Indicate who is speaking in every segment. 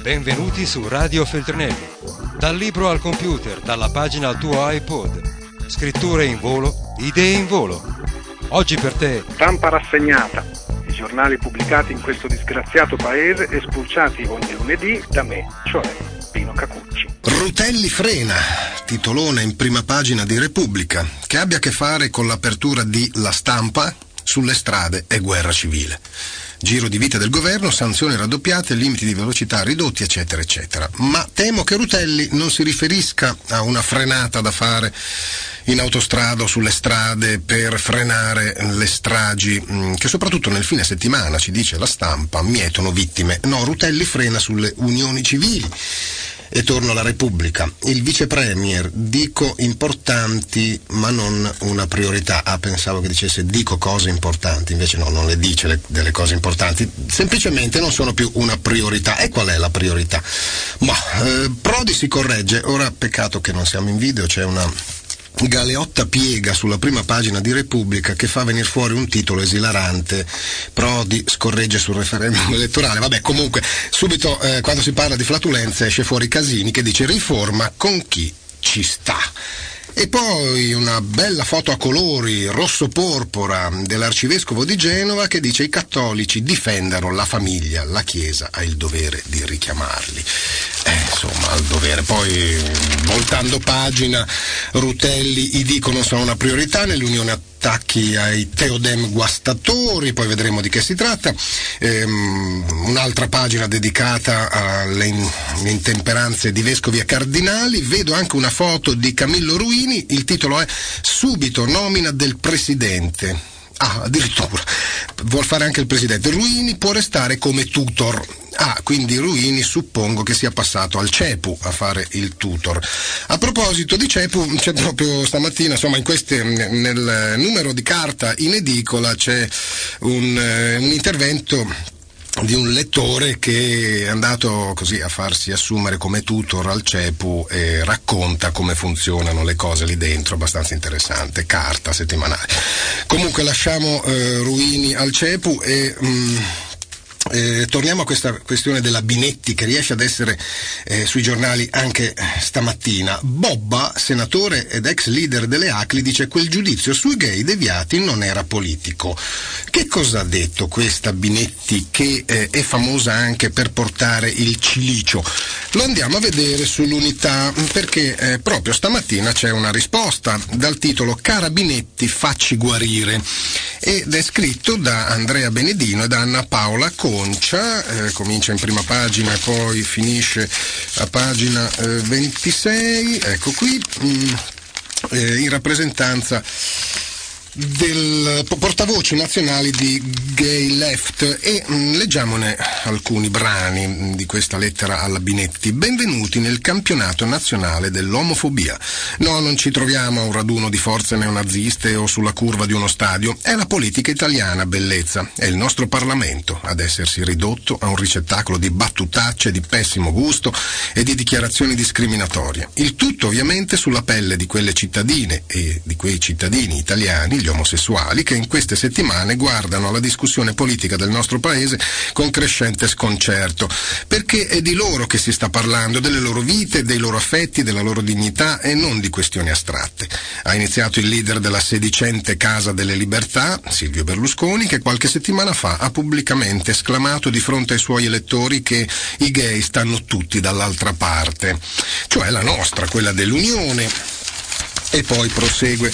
Speaker 1: Benvenuti su Radio Feltrinelli. Dal libro al computer, dalla pagina al tuo iPod. Scritture in volo, idee in volo. Oggi per te.
Speaker 2: Stampa rassegnata. I giornali pubblicati in questo disgraziato paese e spulciati ogni lunedì da me, cioè Pino Cacucci.
Speaker 3: Rutelli frena, titolone in prima pagina di Repubblica, che abbia a che fare con l'apertura di La Stampa, sulle strade e guerra civile. Giro di vita del governo, sanzioni raddoppiate, limiti di velocità ridotti, eccetera, eccetera. Ma temo che Rutelli non si riferisca a una frenata da fare in autostrada o sulle strade per frenare le stragi che soprattutto nel fine settimana, ci dice La Stampa, mietono vittime. No, Rutelli frena sulle unioni civili. E torno alla Repubblica. Il vice premier, dico importanti ma non una priorità. Pensavo che dicesse dico cose importanti, invece no, non le dice delle cose importanti, semplicemente non sono più una priorità. E qual è la priorità? Prodi si corregge, ora peccato che non siamo in video, c'è una galeotta piega sulla prima pagina di Repubblica che fa venire fuori un titolo esilarante: Prodi scorregge sul referendum elettorale. Vabbè, comunque subito quando si parla di flatulenze esce fuori Casini che dice riforma con chi ci sta. E poi una bella foto a colori rosso-porpora dell'arcivescovo di Genova che dice i cattolici difendano la famiglia, la Chiesa ha il dovere di richiamarli. Insomma, al dovere. Poi, voltando pagina, Rutelli, i dicono sono una priorità, nell'Unione attacchi ai Teodem guastatori, poi vedremo di che si tratta. Un'altra pagina dedicata alle intemperanze di vescovi e cardinali. Vedo anche una foto di Camillo Ruini, il titolo è Subito nomina del presidente. Addirittura vuol fare anche il presidente. Ruini può restare come tutor. Quindi Ruini suppongo che sia passato al CEPU a fare il tutor. A proposito di CEPU, c'è proprio stamattina, insomma, nel numero di carta in edicola c'è un intervento di un lettore che è andato così a farsi assumere come tutor al CEPU e racconta come funzionano le cose lì dentro, abbastanza interessante, carta settimanale. Comunque lasciamo Ruini al CEPU e torniamo a questa questione della Binetti che riesce ad essere sui giornali anche stamattina. Bobba, senatore ed ex leader delle ACLI, dice quel giudizio sui gay deviati non era politico. Che cosa ha detto questa Binetti che è famosa anche per portare il cilicio? Lo andiamo a vedere sull'Unità perché proprio stamattina c'è una risposta dal titolo Cara Binetti, facci guarire, ed è scritto da Andrea Benedino e da Anna Paola Concia, comincia in prima pagina e poi finisce a pagina 26, ecco qui, in rappresentanza del portavoci nazionali di Gay Left, e leggiamone alcuni brani di questa lettera alla Binetti. Benvenuti nel campionato nazionale dell'omofobia. No, non ci troviamo a un raduno di forze neonaziste o sulla curva di uno stadio. È la politica italiana, bellezza. È il nostro Parlamento ad essersi ridotto a un ricettacolo di battutacce di pessimo gusto e di dichiarazioni discriminatorie. Il tutto ovviamente sulla pelle di quelle cittadine e di quei cittadini italiani, gli omosessuali, che in queste settimane guardano alla discussione politica del nostro paese con crescente sconcerto, perché è di loro che si sta parlando, delle loro vite, dei loro affetti, della loro dignità e non di questioni astratte. Ha iniziato il leader della sedicente Casa delle Libertà, Silvio Berlusconi, che qualche settimana fa ha pubblicamente esclamato di fronte ai suoi elettori che i gay stanno tutti dall'altra parte, cioè la nostra, quella dell'Unione, e poi prosegue.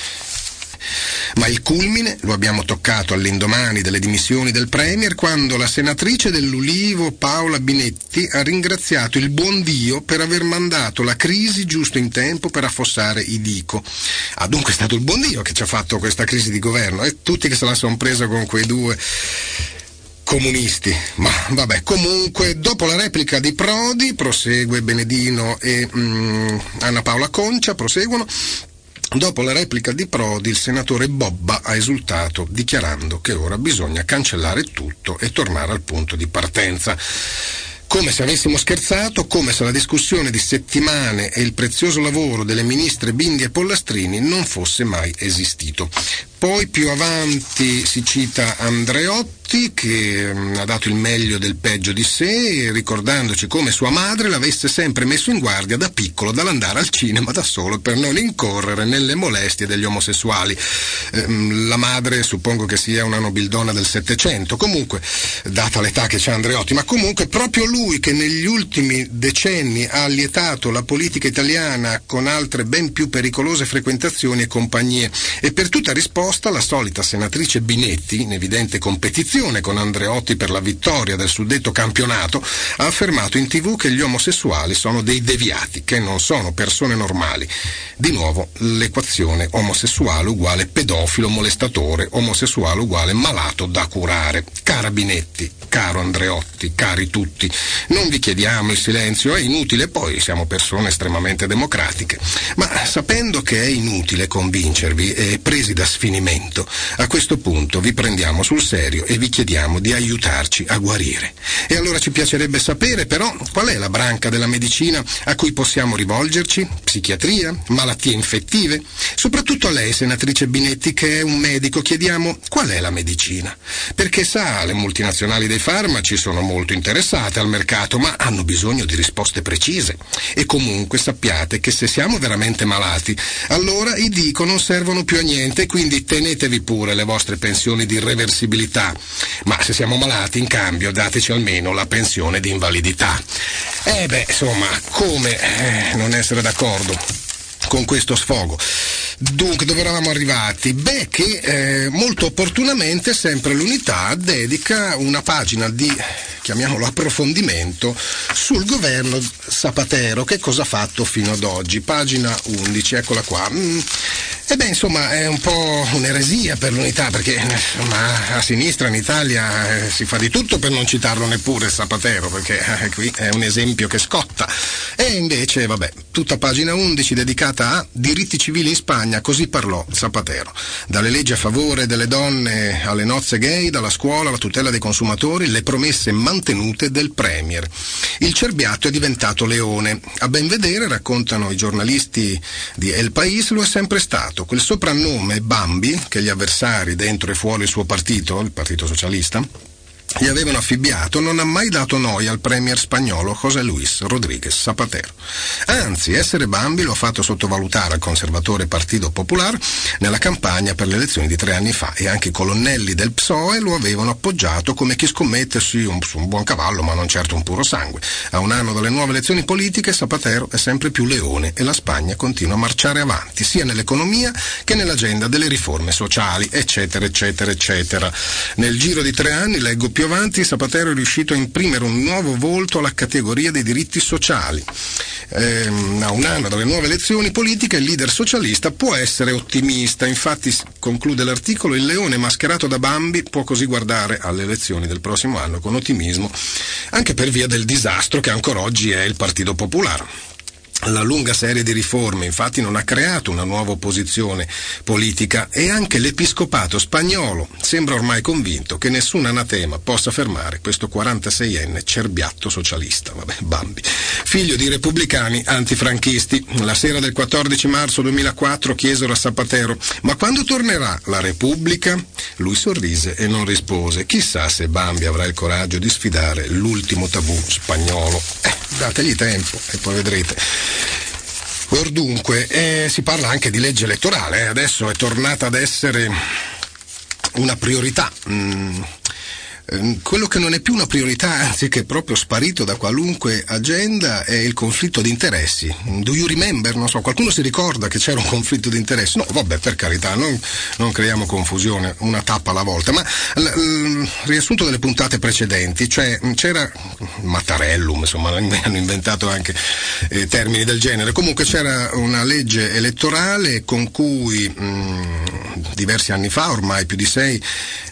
Speaker 3: Ma il culmine lo abbiamo toccato all'indomani delle dimissioni del Premier, quando la senatrice dell'Ulivo Paola Binetti ha ringraziato il buon Dio per aver mandato la crisi giusto in tempo per affossare i Dico. Dunque è stato il buon Dio che ci ha fatto questa crisi di governo, e tutti che se la sono presa con quei due comunisti. Ma vabbè, comunque dopo la replica di Prodi, prosegue Benedino e Anna Paola Concia, proseguono. Dopo la replica di Prodi, il senatore Bobba ha esultato, dichiarando che ora bisogna cancellare tutto e tornare al punto di partenza. Come se avessimo scherzato, come se la discussione di settimane e il prezioso lavoro delle ministre Bindi e Pollastrini non fosse mai esistito. Poi più avanti si cita Andreotti, Andreotti, che ha dato il meglio del peggio di sé, ricordandoci come sua madre l'avesse sempre messo in guardia da piccolo dall'andare al cinema da solo per non incorrere nelle molestie degli omosessuali. La madre suppongo che sia una nobildonna del Settecento, comunque, data l'età che c'ha Andreotti, ma comunque proprio lui che negli ultimi decenni ha allietato la politica italiana con altre ben più pericolose frequentazioni e compagnie, e per tutta risposta la solita senatrice Binetti, in evidente competizione con Andreotti per la vittoria del suddetto campionato, ha affermato in TV che gli omosessuali sono dei deviati, che non sono persone normali. Di nuovo l'equazione omosessuale uguale pedofilo molestatore, omosessuale uguale malato da curare. Cara Binetti, caro Andreotti, cari tutti, non vi chiediamo il silenzio, è inutile, poi siamo persone estremamente democratiche, ma sapendo che è inutile convincervi e presi da sfinimento, a questo punto vi prendiamo sul serio e vi chiediamo di aiutarci a guarire. E allora ci piacerebbe sapere però qual è la branca della medicina a cui possiamo rivolgerci? Psichiatria? Malattie infettive? Soprattutto a lei, senatrice Binetti, che è un medico, chiediamo qual è la medicina? Perché sa, le multinazionali dei farmaci sono molto interessate al mercato, ma hanno bisogno di risposte precise. E comunque sappiate che se siamo veramente malati, allora i dico non servono più a niente, quindi tenetevi pure le vostre pensioni di reversibilità. Ma se siamo malati, in cambio, dateci almeno la pensione di invalidità. Insomma, come non essere d'accordo con questo sfogo? Dunque, dove eravamo arrivati? Che molto opportunamente sempre l'Unità dedica una pagina di, chiamiamolo, approfondimento sul governo Zapatero, che cosa ha fatto fino ad oggi. Pagina 11, eccola qua. Insomma, è un po' un'eresia per l'Unità, perché a sinistra in Italia si fa di tutto per non citarlo neppure Zapatero, perché qui è un esempio che scotta. E invece, tutta pagina 11 dedicata a diritti civili in Spagna, così parlò Zapatero. Dalle leggi a favore delle donne alle nozze gay, dalla scuola alla tutela dei consumatori, le promesse mantenute del Premier. Il cerbiatto è diventato leone. A ben vedere, raccontano i giornalisti di El País, lo è sempre stato. Quel soprannome Bambi, che gli avversari dentro e fuori il suo partito, il Partito Socialista, gli avevano affibbiato, non ha mai dato noia al premier spagnolo José Luis Rodríguez Zapatero. Anzi, essere Bambi lo ha fatto sottovalutare al conservatore Partito Popular nella campagna per le elezioni di 3 anni fa, e anche i colonnelli del PSOE lo avevano appoggiato come chi scommette su un buon cavallo, ma non certo un puro sangue. A un anno dalle nuove elezioni politiche Zapatero è sempre più leone e la Spagna continua a marciare avanti, sia nell'economia che nell'agenda delle riforme sociali, eccetera, eccetera, eccetera. Nel giro di 3 anni, leggo più avanti, Zapatero è riuscito a imprimere un nuovo volto alla categoria dei diritti sociali. A un anno dalle nuove elezioni politiche il leader socialista può essere ottimista, infatti, conclude l'articolo, il leone mascherato da Bambi può così guardare alle elezioni del prossimo anno con ottimismo, anche per via del disastro che ancora oggi è il Partito Popolare. La lunga serie di riforme infatti non ha creato una nuova opposizione politica, e anche l'episcopato spagnolo sembra ormai convinto che nessun anatema possa fermare questo 46enne cerbiatto socialista, Bambi, figlio di repubblicani antifranchisti. La sera del 14 marzo 2004 chiesero a Zapatero: ma quando tornerà la Repubblica? Lui sorrise e non rispose. Chissà se Bambi avrà il coraggio di sfidare l'ultimo tabù spagnolo. Dategli tempo e poi vedrete. Or dunque, si parla anche di legge elettorale, adesso è tornata ad essere una priorità. Quello che non è più una priorità, anzi che è proprio sparito da qualunque agenda, è il conflitto di interessi. Do you remember? Non so, qualcuno si ricorda che c'era un conflitto di interessi? No, per carità, non creiamo confusione, una tappa alla volta, ma il riassunto delle puntate precedenti, cioè c'era Mattarellum, insomma, hanno inventato anche termini del genere. Comunque c'era una legge elettorale con cui diversi anni fa, ormai più di 6,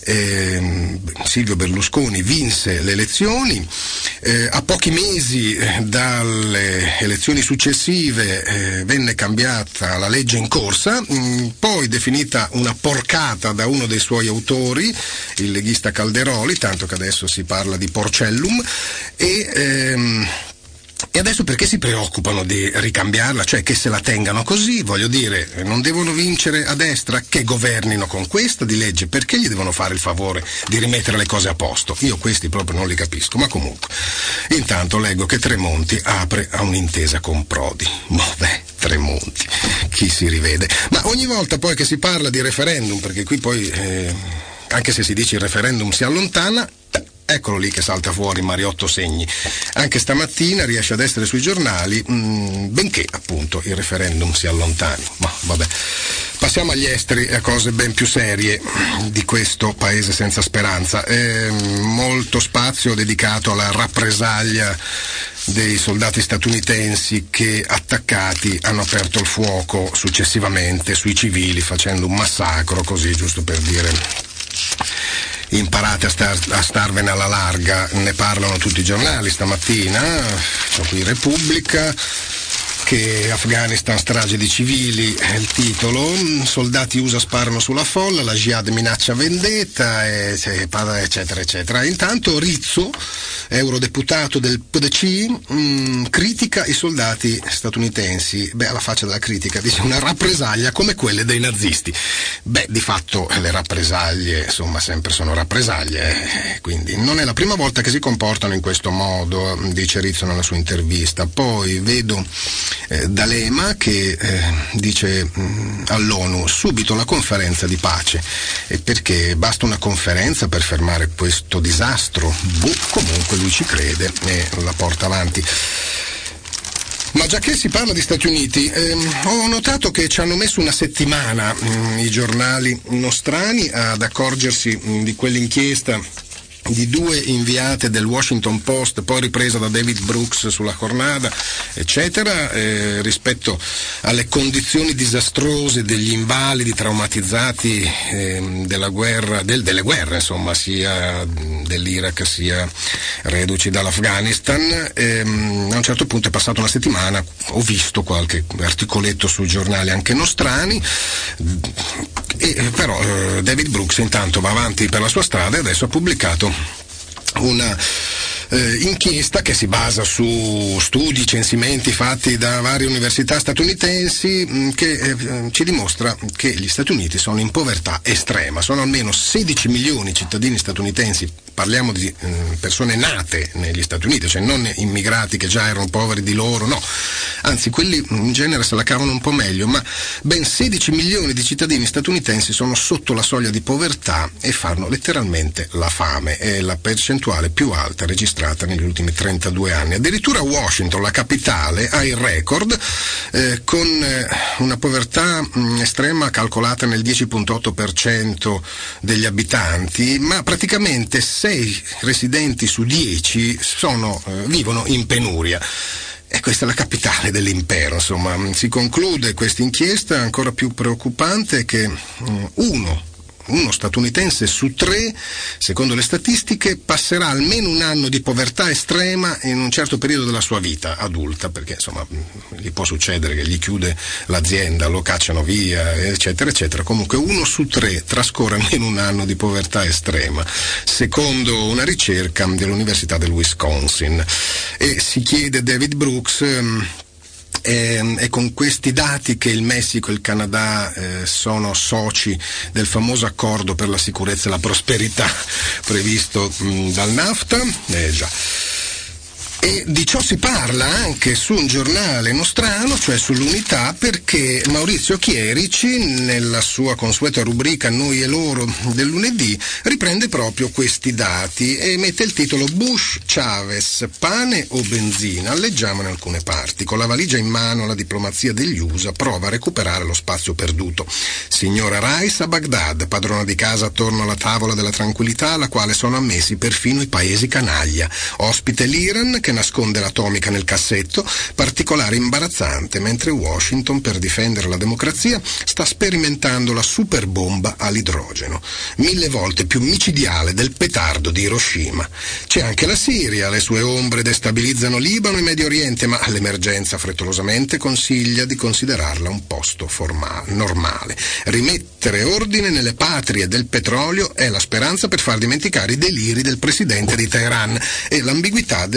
Speaker 3: Silvio Berlusconi vinse le elezioni. A pochi mesi dalle elezioni successive venne cambiata la legge in corsa, poi definita una porcata da uno dei suoi autori, il leghista Calderoli, tanto che adesso si parla di Porcellum, e E adesso perché si preoccupano di ricambiarla, cioè che se la tengano così, voglio dire, non devono vincere a destra, che governino con questa di legge, perché gli devono fare il favore di rimettere le cose a posto? Io questi proprio non li capisco, ma comunque. Intanto leggo che Tremonti apre a un'intesa con Prodi. Vabbè, Tremonti, chi si rivede? Ma ogni volta poi che si parla di referendum, perché qui poi, anche se si dice il referendum si allontana, eccolo lì che salta fuori Mariotto Segni. Anche stamattina riesce ad essere sui giornali, benché appunto il referendum si allontani. Ma vabbè. Passiamo agli esteri e a cose ben più serie di questo paese senza speranza. Molto spazio dedicato alla rappresaglia dei soldati statunitensi che, attaccati, hanno aperto il fuoco successivamente sui civili, facendo un massacro, così giusto per dire. Imparate a starvene alla larga, ne parlano tutti i giornali stamattina, c'ho qui Repubblica, che Afghanistan strage di civili è il titolo, soldati USA sparano sulla folla, la Jihad minaccia vendetta, eccetera eccetera. Intanto Rizzo, eurodeputato del PDC, critica i soldati statunitensi, alla faccia della critica, dice una rappresaglia come quelle dei nazisti. Di fatto le rappresaglie, insomma, sempre sono rappresaglie, quindi non è la prima volta che si comportano in questo modo, dice Rizzo nella sua intervista. Poi vedo D'Alema che dice all'ONU subito la conferenza di pace, perché basta una conferenza per fermare questo disastro. Comunque lui ci crede e la porta avanti. Ma già che si parla di Stati Uniti, ho notato che ci hanno messo una settimana i giornali nostrani ad accorgersi di quell'inchiesta di 2 inviate del Washington Post, poi ripresa da David Brooks sulla Jornada, eccetera, rispetto alle condizioni disastrose degli invalidi traumatizzati della guerra, delle guerre, insomma, sia dell'Iraq sia reduci dall'Afghanistan. A un certo punto è passata una settimana, ho visto qualche articoletto sui giornali anche nostrani, però David Brooks intanto va avanti per la sua strada e adesso ha pubblicato una inchiesta che si basa su studi, censimenti fatti da varie università statunitensi, che ci dimostra che gli Stati Uniti sono in povertà estrema. Sono almeno 16 milioni di cittadini statunitensi, parliamo di persone nate negli Stati Uniti, cioè non immigrati che già erano poveri di loro, no, anzi quelli in genere se la cavano un po' meglio, ma ben 16 milioni di cittadini statunitensi sono sotto la soglia di povertà e fanno letteralmente la fame. È la percentuale più alta registrata negli ultimi 32 anni. Addirittura Washington, la capitale, ha il record con una povertà estrema calcolata nel 10,8% degli abitanti, ma praticamente 6 residenti su 10 vivono in penuria. E questa è la capitale dell'impero, insomma. Si conclude questa inchiesta ancora più preoccupante che uno statunitense su 3, secondo le statistiche, passerà almeno un anno di povertà estrema in un certo periodo della sua vita adulta, perché insomma gli può succedere che gli chiude l'azienda, lo cacciano via, eccetera eccetera. Comunque 1 su 3 trascorre almeno un anno di povertà estrema, secondo una ricerca dell'Università del Wisconsin. E si chiede David Brooks, è con questi dati che il Messico e il Canada sono soci del famoso accordo per la sicurezza e la prosperità previsto dal NAFTA? Già. E di ciò si parla anche su un giornale nostrano, cioè sull'Unità, perché Maurizio Chierici, nella sua consueta rubrica Noi e loro del lunedì, riprende proprio questi dati e mette il titolo Bush-Chavez, pane o benzina? Leggiamone alcune parti. Con la valigia in mano la diplomazia degli USA prova a recuperare lo spazio perduto. Signora Rice a Baghdad, padrona di casa attorno alla tavola della tranquillità, alla quale sono ammessi perfino i paesi canaglia. Ospite l'Iran, che nasconde l'atomica nel cassetto, particolare imbarazzante, mentre Washington, per difendere la democrazia, sta sperimentando la superbomba all'idrogeno, 1000 volte più micidiale del petardo di Hiroshima. C'è anche la Siria, le sue ombre destabilizzano Libano e Medio Oriente, ma l'emergenza frettolosamente consiglia di considerarla un posto normale. Rimettere ordine nelle patrie del petrolio è la speranza per far dimenticare i deliri del presidente di Teheran e l'ambiguità della dinastia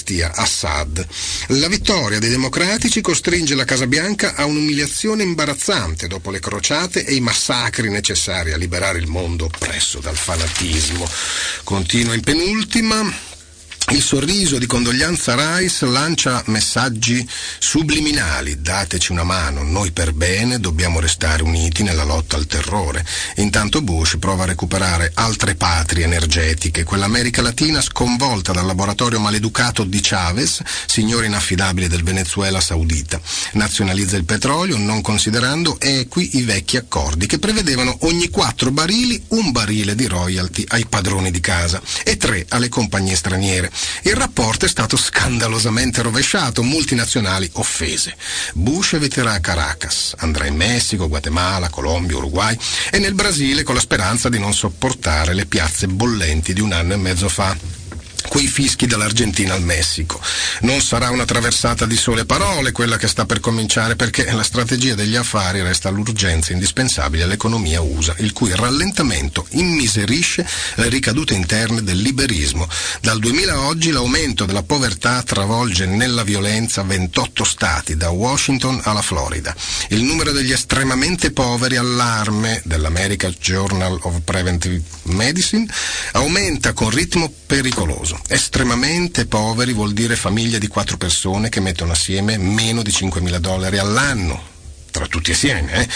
Speaker 3: dinastia Assad. La vittoria dei democratici costringe la Casa Bianca a un'umiliazione imbarazzante dopo le crociate e i massacri necessari a liberare il mondo oppresso dal fanatismo. Continua in penultima. Il sorriso di condoglianza Rice lancia messaggi subliminali: dateci una mano, noi per bene dobbiamo restare uniti nella lotta al terrore. Intanto Bush prova a recuperare altre patrie energetiche, quell'America Latina sconvolta dal laboratorio maleducato di Chavez, signore inaffidabile del Venezuela saudita. Nazionalizza il petrolio non considerando equi i vecchi accordi che prevedevano ogni 4 barili un barile di royalty ai padroni di casa e 3 alle compagnie straniere. Il rapporto è stato scandalosamente rovesciato, multinazionali offese. Bush eviterà a Caracas, andrà in Messico, Guatemala, Colombia, Uruguay e nel Brasile con la speranza di non sopportare le piazze bollenti di 1 anno e mezzo fa. Quei fischi dall'Argentina al Messico. Non sarà una traversata di sole parole quella che sta per cominciare, perché la strategia degli affari resta l'urgenza indispensabile all'economia USA, il cui rallentamento immiserisce le ricadute interne del liberismo. Dal 2000 a oggi l'aumento della povertà travolge nella violenza 28 stati, da Washington alla Florida. Il numero degli estremamente poveri, allarme dell'American Journal of Preventive Medicine, aumenta con ritmo pericoloso. Estremamente poveri vuol dire famiglie di 4 persone che mettono assieme meno di $5.000 all'anno. Tra tutti assieme,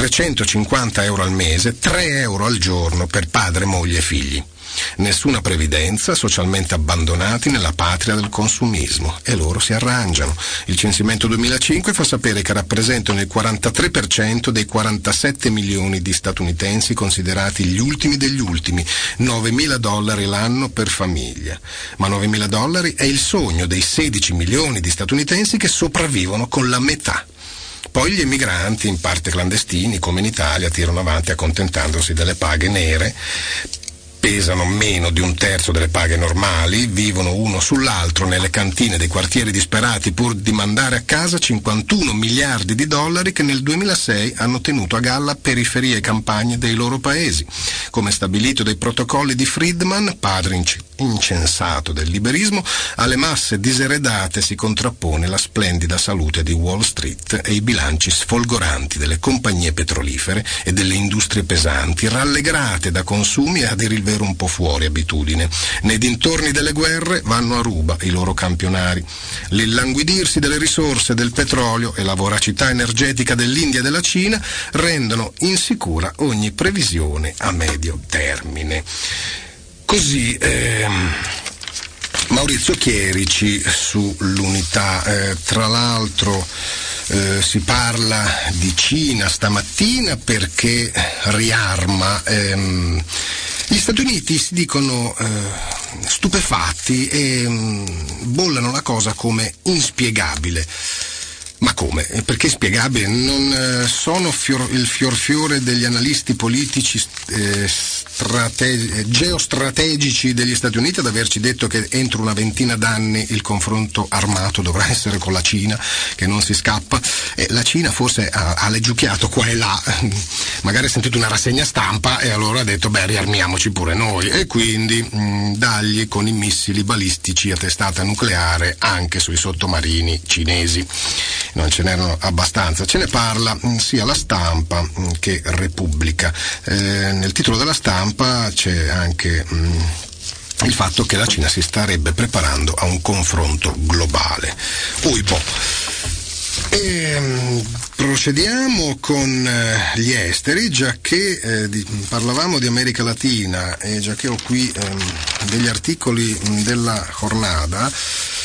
Speaker 3: 350 euro al mese, 3 euro al giorno per padre, moglie e figli. Nessuna previdenza, socialmente abbandonati nella patria del consumismo, e loro si arrangiano. Il censimento 2005 fa sapere che rappresentano il 43% dei 47 milioni di statunitensi considerati gli ultimi degli ultimi, $9.000 l'anno per famiglia. Ma $9.000 è il sogno dei 16 milioni di statunitensi che sopravvivono con la metà. Poi gli emigranti, in parte clandestini, come in Italia, tirano avanti accontentandosi delle paghe nere, pesano meno di 1/3 delle paghe normali, vivono uno sull'altro nelle cantine dei quartieri disperati pur di mandare a casa $51 miliardi che nel 2006 hanno tenuto a galla periferie e campagne dei loro paesi. Come stabilito dai protocolli di Friedman, padre incensato del liberismo, alle masse diseredate si contrappone la splendida salute di Wall Street e i bilanci sfolgoranti delle compagnie petrolifere e delle industrie pesanti, rallegrate da consumi a dir il vero un po' fuori abitudine. Nei dintorni delle guerre vanno a ruba i loro campionari. L'illanguidirsi delle risorse del petrolio e la voracità energetica dell'India e della Cina rendono insicura ogni previsione a medio termine. Così Maurizio Chierici sull'Unità. Tra l'altro si parla di Cina stamattina perché riarma. Gli Stati Uniti si dicono stupefatti e bollano la cosa come inspiegabile. Ma come? Perché inspiegabile? Non sono il fiorfiore degli analisti politici geostrategici degli Stati Uniti ad averci detto che entro una ventina d'anni il confronto armato dovrà essere con la Cina, che non si scappa, e la Cina forse ha leggiucchiato qua e là, magari ha sentito una rassegna stampa e allora ha detto riarmiamoci pure noi, e quindi dagli con i missili balistici a testata nucleare anche sui sottomarini cinesi. Non ce n'erano abbastanza, ce ne parla sia La Stampa che Repubblica. Nel titolo della Stampa c'è anche il fatto che la Cina si starebbe preparando a un confronto globale. Procediamo con gli esteri, già che parlavamo di America Latina e già che ho qui degli articoli della jornada.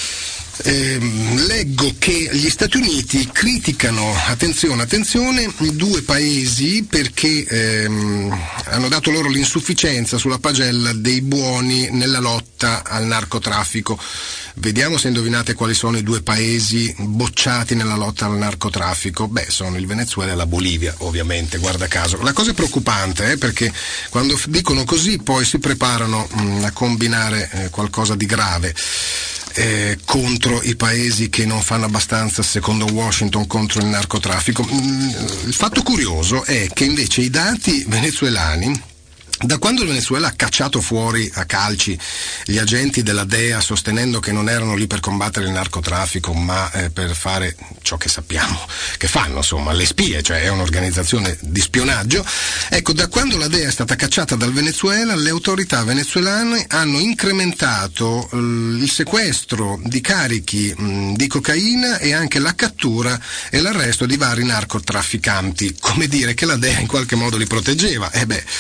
Speaker 3: Leggo che gli Stati Uniti criticano, attenzione, 2 paesi perché hanno dato loro l'insufficienza sulla pagella dei buoni nella lotta al narcotraffico. Vediamo se indovinate quali sono i 2 paesi bocciati nella lotta al narcotraffico. Sono il Venezuela e la Bolivia, ovviamente, guarda caso. La cosa è preoccupante, perché quando dicono così poi si preparano a combinare qualcosa di grave. Contro i paesi che non fanno abbastanza, secondo Washington, contro il narcotraffico. Il fatto curioso è che invece i dati venezuelani, da quando il Venezuela ha cacciato fuori a calci gli agenti della DEA, sostenendo che non erano lì per combattere il narcotraffico, ma per fare ciò che sappiamo che fanno, insomma, le spie, cioè è un'organizzazione di spionaggio. Ecco, da quando la DEA è stata cacciata dal Venezuela, le autorità venezuelane hanno incrementato il sequestro di carichi di cocaina e anche la cattura e l'arresto di vari narcotrafficanti, come dire che la DEA in qualche modo li proteggeva.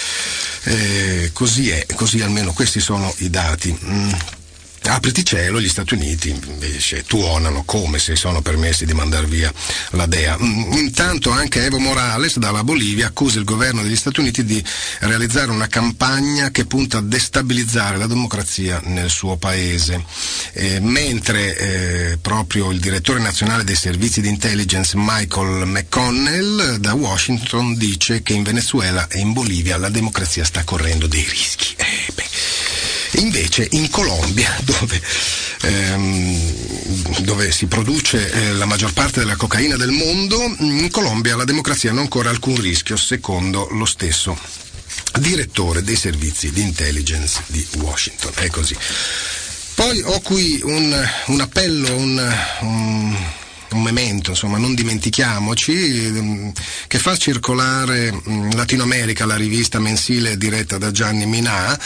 Speaker 3: Così è, così almeno questi sono i dati. Apriti cielo, gli Stati Uniti invece tuonano come se sono permessi di mandar via la DEA. Intanto anche Evo Morales dalla Bolivia accusa il governo degli Stati Uniti di realizzare una campagna che punta a destabilizzare la democrazia nel suo paese, mentre proprio il direttore nazionale dei servizi di intelligence Michael McConnell da Washington dice che in Venezuela e in Bolivia la democrazia sta correndo dei rischi. Invece in Colombia, dove si produce la maggior parte della cocaina del mondo, in Colombia la democrazia non corre alcun rischio, secondo lo stesso direttore dei servizi di intelligence di Washington. È così. Poi ho qui un appello, un memento, insomma, non dimentichiamoci, che fa circolare Latino America, la rivista mensile diretta da Gianni Minà,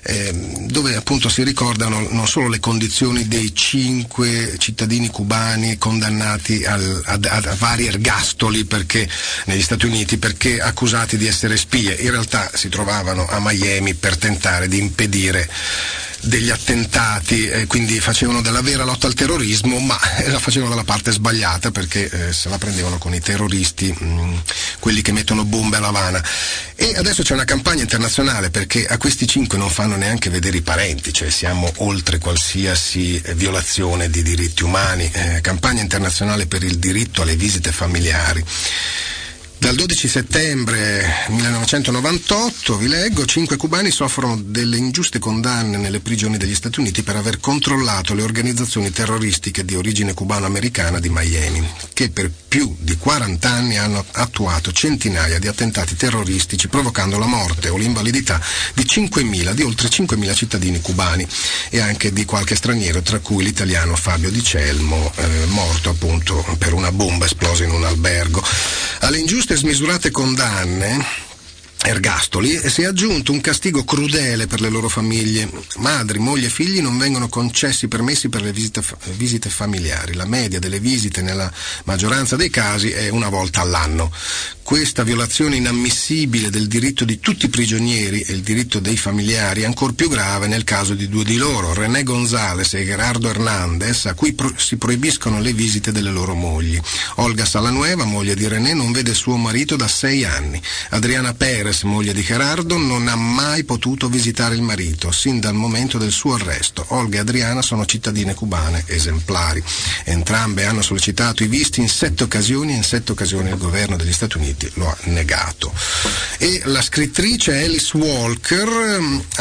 Speaker 3: dove appunto si ricordano non solo le condizioni dei 5 cittadini cubani condannati a vari ergastoli negli Stati Uniti perché accusati di essere spie. In realtà si trovavano a Miami per tentare di impedire degli attentati, quindi facevano della vera lotta al terrorismo, ma la facevano dalla parte sbagliata, perché se la prendevano con i terroristi, quelli che mettono bombe alla Habana. E adesso c'è una campagna internazionale, perché a questi 5 non fanno neanche vedere i parenti, cioè siamo oltre qualsiasi violazione di diritti umani. Campagna internazionale per il diritto alle visite familiari. Dal 12 settembre 1998, vi leggo, 5 cubani soffrono delle ingiuste condanne nelle prigioni degli Stati Uniti per aver controllato le organizzazioni terroristiche di origine cubano-americana di Miami, che per più di 40 anni hanno attuato centinaia di attentati terroristici, provocando la morte o l'invalidità di oltre 5.000 cittadini cubani e anche di qualche straniero, tra cui l'italiano Fabio Di Celmo, morto appunto per una bomba esplosa in un albergo. Alle ingiuste e smisurate condanne, ergastoli, si è aggiunto un castigo crudele per le loro famiglie. Madri, mogli e figli non vengono concessi permessi per le visite familiari. La media delle visite nella maggioranza dei casi è una volta all'anno. Questa violazione inammissibile del diritto di tutti i prigionieri e il diritto dei familiari è ancor più grave nel caso di 2 di loro, René González e Gerardo Hernández, a cui si proibiscono le visite delle loro mogli. Olga Salanueva, moglie di René, non vede suo marito da 6 anni. Adriana Pérez, moglie di Gerardo, non ha mai potuto visitare il marito sin dal momento del suo arresto. Olga e Adriana sono cittadine cubane esemplari. Entrambe hanno sollecitato i visti in 7 occasioni e in 7 occasioni il governo degli Stati Uniti lo ha negato. E la scrittrice Alice Walker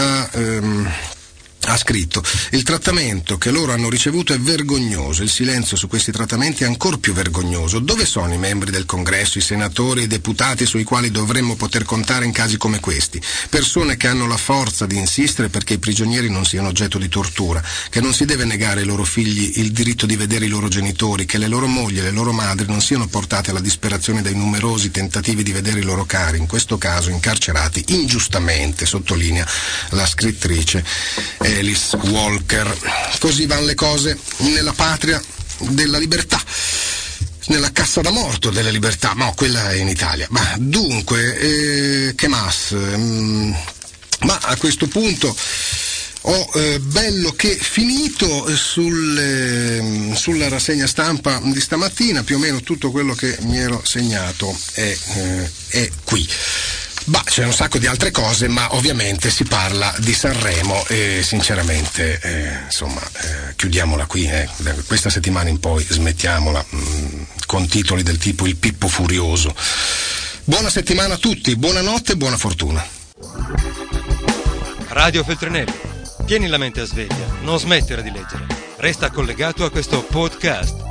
Speaker 3: ha scritto: il trattamento che loro hanno ricevuto è vergognoso, il silenzio su questi trattamenti è ancor più vergognoso. Dove sono i membri del Congresso, i senatori e i deputati sui quali dovremmo poter contare in casi come questi? Persone che hanno la forza di insistere perché i prigionieri non siano oggetto di tortura, che non si deve negare ai loro figli il diritto di vedere i loro genitori, che le loro mogli e le loro madri non siano portate alla disperazione dai numerosi tentativi di vedere i loro cari, in questo caso incarcerati ingiustamente, sottolinea la scrittrice Alice Walker. Così vanno le cose nella patria della libertà, nella cassa da morto della libertà, no, quella è in Italia. Ma dunque, che mas? Ma a questo punto ho bello che finito sulla rassegna stampa di stamattina. Più o meno tutto quello che mi ero segnato è qui. Bah, c'è un sacco di altre cose, ma ovviamente si parla di Sanremo e sinceramente chiudiamola qui, da questa settimana in poi smettiamola con titoli del tipo Il Pippo Furioso. Buona settimana a tutti, buonanotte e buona fortuna.
Speaker 1: Radio Feltrinelli, tieni la mente a sveglia, non smettere di leggere, resta collegato a questo podcast.